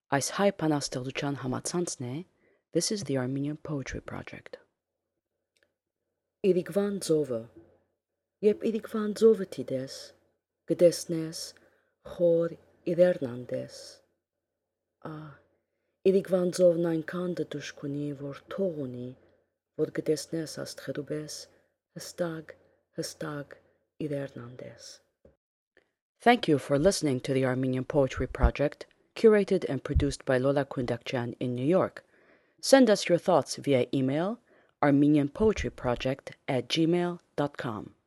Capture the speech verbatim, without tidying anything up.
Այս հայ բանաստեղծության համացանցն է This is the Armenian Poetry Project. Իրիկվան ծովը Երբ իրիկվան ծովը դիտես, կտեսնես խոր իրերնանդես։ Ա, իրիկվան ծովն այնքան դժուժք ունի, որ թող ունի, որ կտեսնես աստղերու պես հստակ, հստակ իրերնանդես։ Thank you for listening to the Armenian Poetry Project, curated and produced by Lola Kundakjian in New York. Send us your thoughts via email armenianpoetryproject at gmail dot com.